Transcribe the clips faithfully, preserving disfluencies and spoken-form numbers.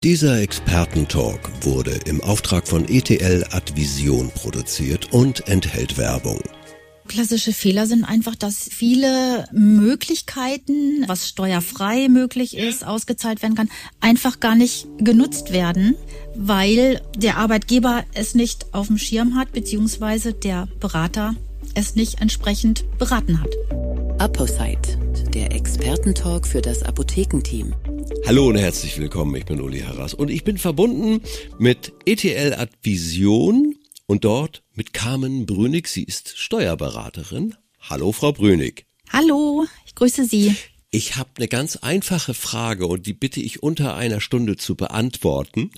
Dieser Expertentalk wurde im Auftrag von E T L Advision produziert und enthält Werbung. Klassische Fehler sind einfach, dass viele Möglichkeiten, was steuerfrei möglich ist, ausgezahlt werden kann, einfach gar nicht genutzt werden, weil der Arbeitgeber es nicht auf dem Schirm hat, beziehungsweise der Berater es nicht entsprechend beraten hat. Apposite, der Expertentalk für das Apothekenteam. Hallo und herzlich willkommen, ich bin Uli Harras und ich bin verbunden mit E T L Advision und dort mit Carmen Brünig. Sie ist Steuerberaterin. Hallo Frau Brünig. Hallo, ich grüße Sie. Ich habe eine ganz einfache Frage und die bitte ich unter einer Stunde zu beantworten.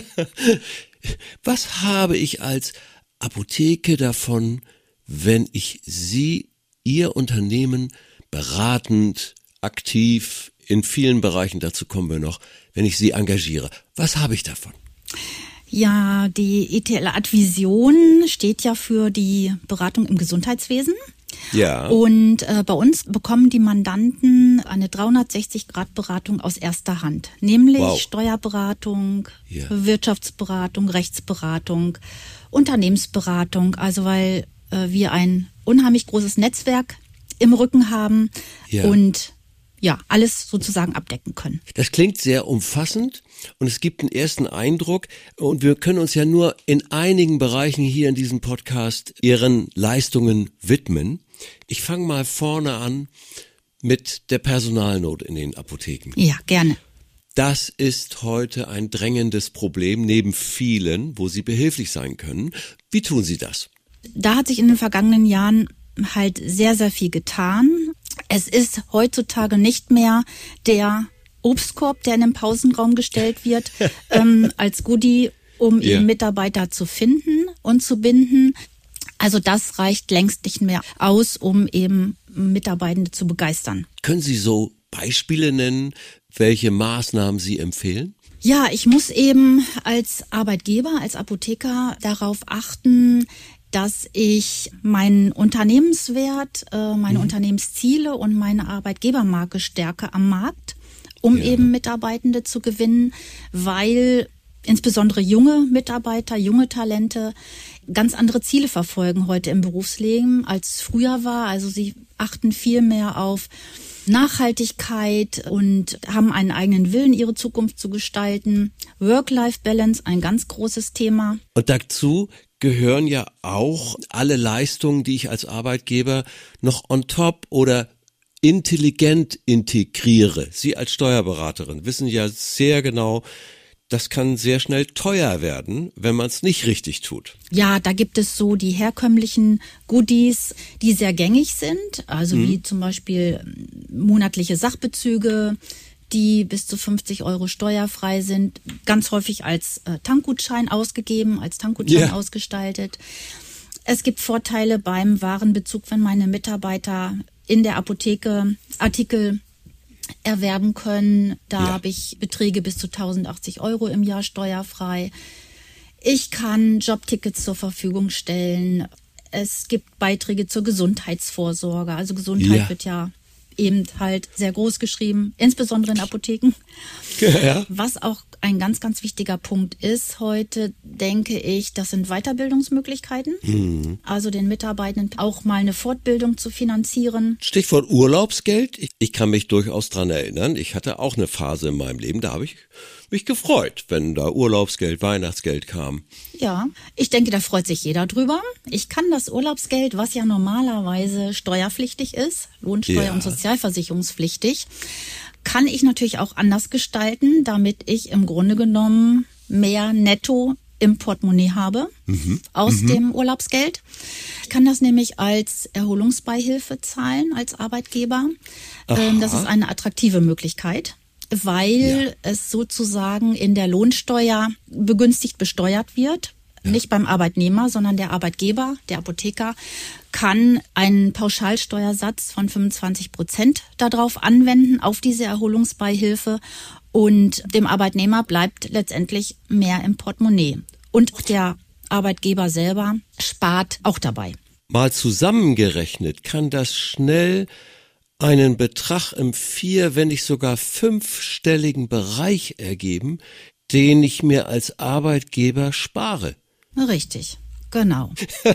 Was habe ich als Apotheke davon, wenn ich Sie, Ihr Unternehmen beratend, aktiv, in vielen Bereichen, dazu kommen wir noch, wenn ich Sie engagiere? Was habe ich davon? Ja, die E T L Advision steht ja für die Beratung im Gesundheitswesen. Ja. Und äh, bei uns bekommen die Mandanten eine dreihundertsechzig Grad Beratung aus erster Hand. Nämlich Wow. Steuerberatung, Ja. Wirtschaftsberatung, Rechtsberatung, Unternehmensberatung. Also weil äh, wir ein unheimlich großes Netzwerk im Rücken haben Ja. und ja, alles sozusagen abdecken können. Das klingt sehr umfassend und es gibt einen ersten Eindruck und wir können uns ja nur in einigen Bereichen hier in diesem Podcast Ihren Leistungen widmen. Ich fange mal vorne an mit der Personalnot in den Apotheken. Ja, gerne. Das ist heute ein drängendes Problem neben vielen, wo Sie behilflich sein können. Wie tun Sie das? Da hat sich in den vergangenen Jahren halt sehr, sehr viel getan. Es ist heutzutage nicht mehr der Obstkorb, der in den Pausenraum gestellt wird, ähm, als Goodie, um Ja. eben Mitarbeiter zu finden und zu binden. Also das reicht längst nicht mehr aus, um eben Mitarbeitende zu begeistern. Können Sie so Beispiele nennen, welche Maßnahmen Sie empfehlen? Ja, ich muss eben als Arbeitgeber, als Apotheker darauf achten, dass ich meinen Unternehmenswert, äh, meine mhm. Unternehmensziele und meine Arbeitgebermarke stärke am Markt, um ja. eben Mitarbeitende zu gewinnen, weil insbesondere junge Mitarbeiter, junge Talente ganz andere Ziele verfolgen heute im Berufsleben, als früher war. Also sie achten viel mehr auf Nachhaltigkeit und haben einen eigenen Willen, ihre Zukunft zu gestalten. Work-Life-Balance, ein ganz großes Thema. Und dazu gehören ja auch alle Leistungen, die ich als Arbeitgeber noch on top oder intelligent integriere. Sie als Steuerberaterin wissen ja sehr genau, das kann sehr schnell teuer werden, wenn man es nicht richtig tut. Ja, da gibt es so die herkömmlichen Goodies, die sehr gängig sind, also mhm. wie zum Beispiel monatliche Sachbezüge, die bis zu fünfzig Euro steuerfrei sind, ganz häufig als äh, Tankgutschein ausgegeben, als Tankgutschein yeah. ausgestaltet. Es gibt Vorteile beim Warenbezug, wenn meine Mitarbeiter in der Apotheke Artikel erwerben können. Da ja. habe ich Beträge bis zu tausendachtzig Euro im Jahr steuerfrei. Ich kann Jobtickets zur Verfügung stellen. Es gibt Beiträge zur Gesundheitsvorsorge. Also Gesundheit ja. wird ja eben halt sehr groß geschrieben, insbesondere in Apotheken. Ja. Was auch ein ganz, ganz wichtiger Punkt ist heute, denke ich, das sind Weiterbildungsmöglichkeiten. Mhm. Also den Mitarbeitenden auch mal eine Fortbildung zu finanzieren. Stichwort Urlaubsgeld. Ich, ich kann mich durchaus dran erinnern. Ich hatte auch eine Phase in meinem Leben, da habe ich mich gefreut, wenn da Urlaubsgeld, Weihnachtsgeld kam. Ja, ich denke, da freut sich jeder drüber. Ich kann das Urlaubsgeld, was ja normalerweise steuerpflichtig ist, Lohnsteuer- ja. und sozialversicherungspflichtig, kann ich natürlich auch anders gestalten, damit ich im Grunde genommen mehr Netto im Portemonnaie habe mhm. aus mhm. dem Urlaubsgeld. Ich kann das nämlich als Erholungsbeihilfe zahlen als Arbeitgeber. Aha. Das ist eine attraktive Möglichkeit, weil ja. es sozusagen in der Lohnsteuer begünstigt besteuert wird. Ja. Nicht beim Arbeitnehmer, sondern der Arbeitgeber, der Apotheker, kann einen Pauschalsteuersatz von fünfundzwanzig Prozent darauf anwenden, auf diese Erholungsbeihilfe. Und dem Arbeitnehmer bleibt letztendlich mehr im Portemonnaie. Und auch der Arbeitgeber selber spart auch dabei. Mal zusammengerechnet kann das schnell einen Betrag im vier-, wenn nicht sogar fünfstelligen Bereich ergeben, den ich mir als Arbeitgeber spare. Richtig. Genau.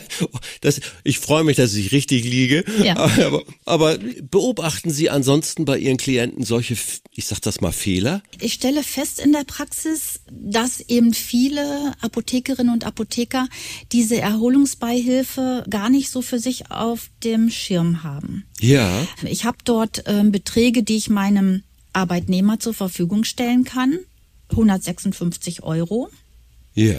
Das, ich freue mich, dass ich richtig liege. Ja. Aber, aber beobachten Sie ansonsten bei Ihren Klienten solche, ich sag das mal, Fehler? Ich stelle fest in der Praxis, dass eben viele Apothekerinnen und Apotheker diese Erholungsbeihilfe gar nicht so für sich auf dem Schirm haben. Ja. Ich habe dort äh, Beträge, die ich meinem Arbeitnehmer zur Verfügung stellen kann. hundertsechsundfünfzig Euro. Ja.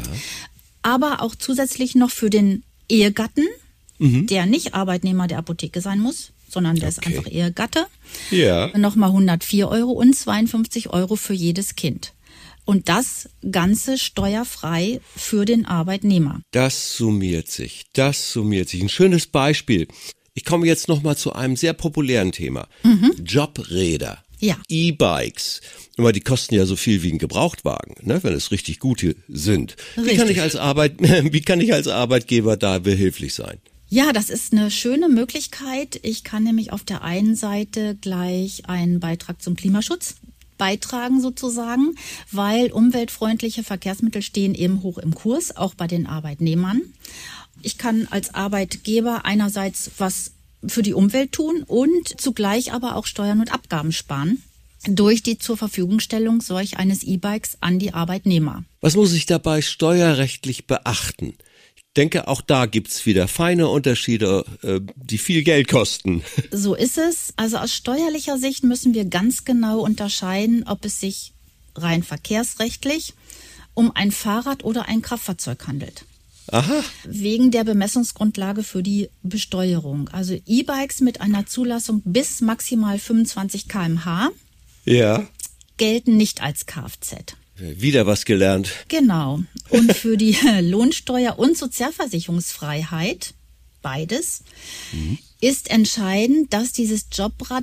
Aber auch zusätzlich noch für den Ehegatten, Mhm. der nicht Arbeitnehmer der Apotheke sein muss, sondern der ist Okay. einfach Ehegatte. Ja. Nochmal hundertvier Euro und zweiundfünfzig Euro für jedes Kind. Und das Ganze steuerfrei für den Arbeitnehmer. Das summiert sich, das summiert sich. Ein schönes Beispiel. Ich komme jetzt nochmal zu einem sehr populären Thema. Jobräder. Ja. E-Bikes. Aber die kosten ja so viel wie ein Gebrauchtwagen, ne, wenn es richtig gute sind. Wie Richtig. kann ich als Arbeit, wie kann ich als Arbeitgeber da behilflich sein? Ja, das ist eine schöne Möglichkeit. Ich kann nämlich auf der einen Seite gleich einen Beitrag zum Klimaschutz beitragen sozusagen, weil umweltfreundliche Verkehrsmittel stehen eben hoch im Kurs, auch bei den Arbeitnehmern. Ich kann als Arbeitgeber einerseits was für die Umwelt tun und zugleich aber auch Steuern und Abgaben sparen durch die zur Verfügungstellung solch eines E-Bikes an die Arbeitnehmer. Was muss ich dabei steuerrechtlich beachten? Ich denke, auch da gibt's wieder feine Unterschiede, äh, die viel Geld kosten. So ist es. Also aus steuerlicher Sicht müssen wir ganz genau unterscheiden, ob es sich rein verkehrsrechtlich um ein Fahrrad oder ein Kraftfahrzeug handelt. Aha. Wegen der Bemessungsgrundlage für die Besteuerung. Also E-Bikes mit einer Zulassung bis maximal fünfundzwanzig Kilometer pro Stunde Ja. gelten nicht als Kfz. Wieder was gelernt. Genau. Und für die Lohnsteuer- und Sozialversicherungsfreiheit, beides, mhm. ist entscheidend, dass dieses Jobrad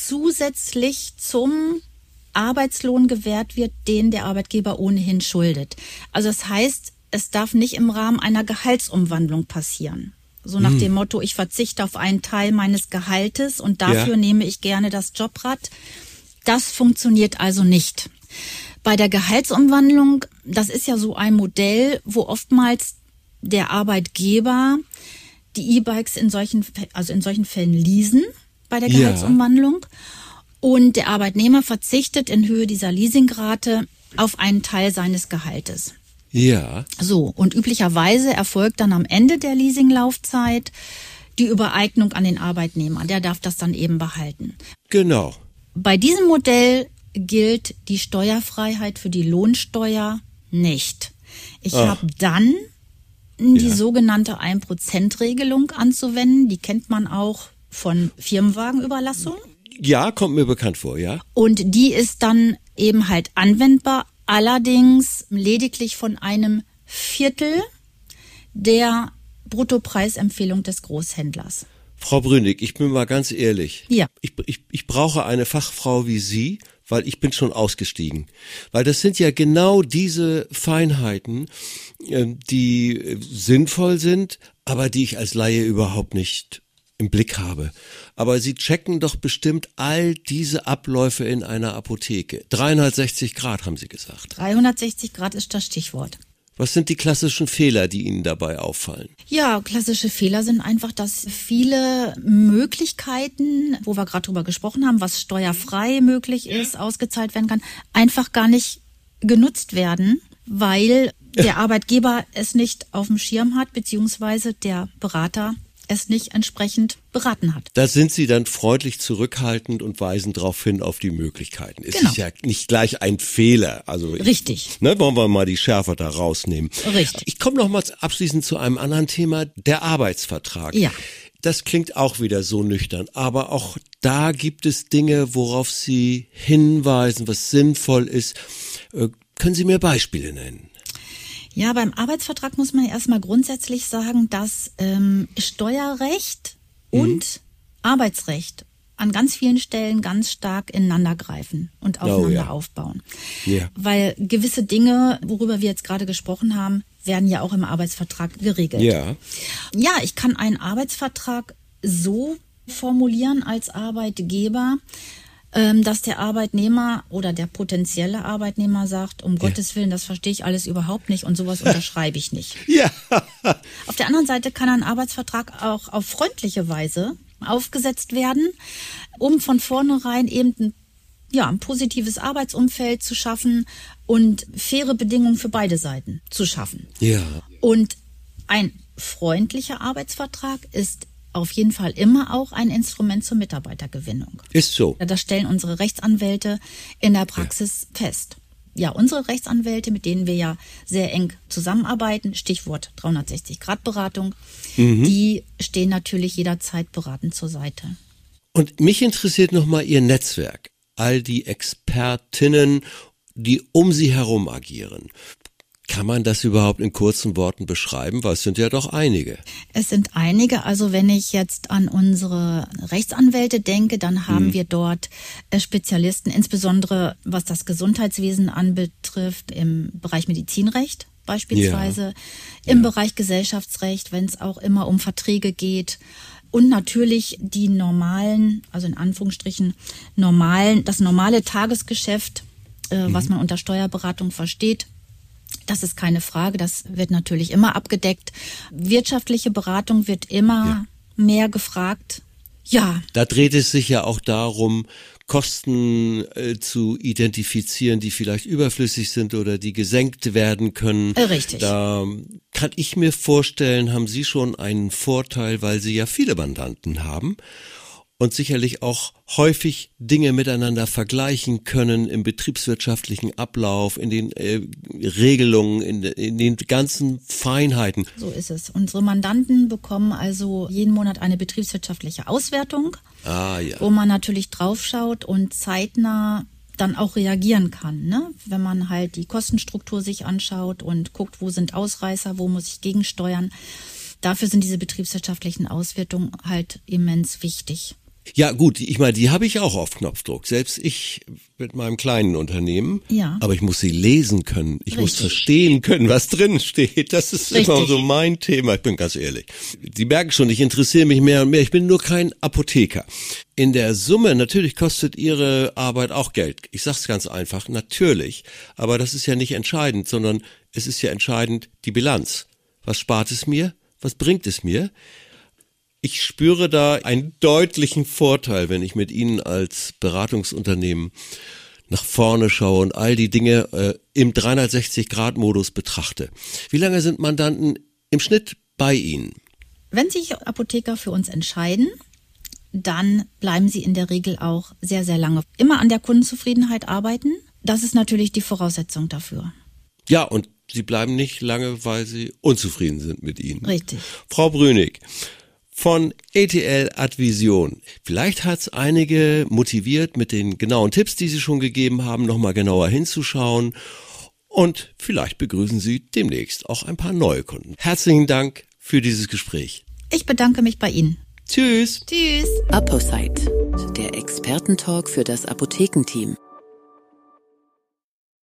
zusätzlich zum Arbeitslohn gewährt wird, den der Arbeitgeber ohnehin schuldet. Also das heißt, es darf nicht im Rahmen einer Gehaltsumwandlung passieren. So nach mhm. dem Motto, ich verzichte auf einen Teil meines Gehaltes und dafür ja. nehme ich gerne das Jobrad. Das funktioniert also nicht. Bei der Gehaltsumwandlung, das ist ja so ein Modell, wo oftmals der Arbeitgeber die E-Bikes in solchen, also in solchen Fällen leasen bei der Gehaltsumwandlung. Ja. Und der Arbeitnehmer verzichtet in Höhe dieser Leasingrate auf einen Teil seines Gehaltes. Ja. So, und üblicherweise erfolgt dann am Ende der Leasinglaufzeit die Übereignung an den Arbeitnehmer. Der darf das dann eben behalten. Genau. Bei diesem Modell gilt die Steuerfreiheit für die Lohnsteuer nicht. Ich Ach. habe dann die Ja. sogenannte ein Prozent Regelung anzuwenden. Die kennt man auch von Firmenwagenüberlassung. Ja, kommt mir bekannt vor, ja. Und die ist dann eben halt anwendbar, allerdings lediglich von einem Viertel der Bruttopreisempfehlung des Großhändlers. Frau Brünig, ich bin mal ganz ehrlich. Ja. Ich, ich, ich brauche eine Fachfrau wie Sie, weil ich bin schon ausgestiegen. Weil das sind ja genau diese Feinheiten, äh, die äh, sinnvoll sind, aber die ich als Laie überhaupt nicht im Blick habe. Aber Sie checken doch bestimmt all diese Abläufe in einer Apotheke. dreihundertsechzig Grad, haben Sie gesagt. dreihundertsechzig Grad ist das Stichwort. Was sind die klassischen Fehler, die Ihnen dabei auffallen? Ja, klassische Fehler sind einfach, dass viele Möglichkeiten, wo wir gerade drüber gesprochen haben, was steuerfrei möglich ist, ausgezahlt werden kann, einfach gar nicht genutzt werden, weil der Arbeitgeber es nicht auf dem Schirm hat, beziehungsweise der Berater es nicht entsprechend beraten hat. Da sind Sie dann freundlich zurückhaltend und weisen darauf hin auf die Möglichkeiten. Es Genau. ist ja nicht gleich ein Fehler. Also Richtig. Ich, ne, wollen wir mal die Schärfe da rausnehmen. Richtig. Ich komme noch mal abschließend zu einem anderen Thema, der Arbeitsvertrag. Ja. Das klingt auch wieder so nüchtern, aber auch da gibt es Dinge, worauf Sie hinweisen, was sinnvoll ist. Äh, können Sie mir Beispiele nennen? Ja, beim Arbeitsvertrag muss man erstmal grundsätzlich sagen, dass ähm, Steuerrecht und mhm. Arbeitsrecht an ganz vielen Stellen ganz stark ineinander greifen und aufeinander oh, ja. aufbauen. Ja. Weil gewisse Dinge, worüber wir jetzt gerade gesprochen haben, werden ja auch im Arbeitsvertrag geregelt. Ja. Ja, ich kann einen Arbeitsvertrag so formulieren als Arbeitgeber, dass der Arbeitnehmer oder der potenzielle Arbeitnehmer sagt, um ja. Gottes Willen, das verstehe ich alles überhaupt nicht und sowas unterschreibe ich nicht. Ja. Auf der anderen Seite kann ein Arbeitsvertrag auch auf freundliche Weise aufgesetzt werden, um von vornherein eben ein, ja, ein positives Arbeitsumfeld zu schaffen und faire Bedingungen für beide Seiten zu schaffen. Ja. Und ein freundlicher Arbeitsvertrag ist auf jeden Fall immer auch ein Instrument zur Mitarbeitergewinnung. Ist so. Das stellen unsere Rechtsanwälte in der Praxis ja. fest. Ja, unsere Rechtsanwälte, mit denen wir ja sehr eng zusammenarbeiten, Stichwort dreihundertsechzig Grad Beratung, mhm. die stehen natürlich jederzeit beratend zur Seite. Und mich interessiert nochmal Ihr Netzwerk, all die Expertinnen, die um Sie herum agieren. Kann man das überhaupt in kurzen Worten beschreiben? Weil es sind ja doch einige. Es sind einige. Also wenn ich jetzt an unsere Rechtsanwälte denke, dann haben hm. wir dort Spezialisten, insbesondere was das Gesundheitswesen anbetrifft, im Bereich Medizinrecht beispielsweise, ja. im ja. Bereich Gesellschaftsrecht, wenn es auch immer um Verträge geht. Und natürlich die normalen, also in Anführungsstrichen normalen, das normale Tagesgeschäft, äh, mhm. was man unter Steuerberatung versteht. Das ist keine Frage, das wird natürlich immer abgedeckt. Wirtschaftliche Beratung wird immer ja. mehr gefragt. Ja. Da dreht es sich ja auch darum, Kosten äh, zu identifizieren, die vielleicht überflüssig sind oder die gesenkt werden können. Richtig. Da kann ich mir vorstellen, haben Sie schon einen Vorteil, weil Sie ja viele Mandanten haben und sicherlich auch häufig Dinge miteinander vergleichen können im betriebswirtschaftlichen Ablauf, in den äh, Regelungen, in, in den ganzen Feinheiten. So ist es. Unsere Mandanten bekommen also jeden Monat eine betriebswirtschaftliche Auswertung, ah, ja. wo man natürlich draufschaut und zeitnah dann auch reagieren kann, ne? Wenn man halt die Kostenstruktur sich anschaut und guckt, wo sind Ausreißer, wo muss ich gegensteuern. Dafür sind diese betriebswirtschaftlichen Auswertungen halt immens wichtig. Ja gut, ich meine, die habe ich auch auf Knopfdruck. Selbst ich mit meinem kleinen Unternehmen. Ja. Aber ich muss sie lesen können. Ich Richtig. muss verstehen können, was drin steht. Das ist Richtig. immer so mein Thema. Ich bin ganz ehrlich. Sie merken schon, ich interessiere mich mehr und mehr. Ich bin nur kein Apotheker. In der Summe, natürlich kostet Ihre Arbeit auch Geld. Ich sag's ganz einfach, natürlich. Aber das ist ja nicht entscheidend, sondern es ist ja entscheidend die Bilanz. Was spart es mir? Was bringt es mir? Ich spüre da einen deutlichen Vorteil, wenn ich mit Ihnen als Beratungsunternehmen nach vorne schaue und all die Dinge äh, im dreihundertsechzig Grad Modus betrachte. Wie lange sind Mandanten im Schnitt bei Ihnen? Wenn sich Apotheker für uns entscheiden, dann bleiben sie in der Regel auch sehr, sehr lange. Immer an der Kundenzufriedenheit arbeiten, das ist natürlich die Voraussetzung dafür. Ja, und Sie bleiben nicht lange, weil Sie unzufrieden sind mit Ihnen. Richtig. Frau Brünig, von E T L Advision. Vielleicht hat's einige motiviert, mit den genauen Tipps, die Sie schon gegeben haben, nochmal genauer hinzuschauen. Und vielleicht begrüßen Sie demnächst auch ein paar neue Kunden. Herzlichen Dank für dieses Gespräch. Ich bedanke mich bei Ihnen. Tschüss. Tschüss. ApoSite, der Expertentalk für das Apothekenteam.